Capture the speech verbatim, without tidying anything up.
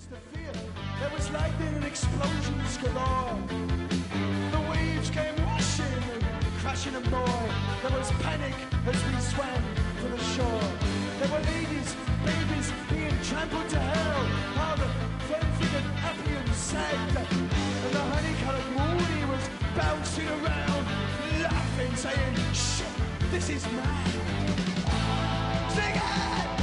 The fear, there was lightning and explosions galore. The waves came washing and crashing and more. There was panic as we swam to the shore. There were ladies, babies being trampled to hell, while the firm-figured Appian sagged, and the honey-coloured Mooney was bouncing around, laughing, saying, "Shit, this is mad." Sing it!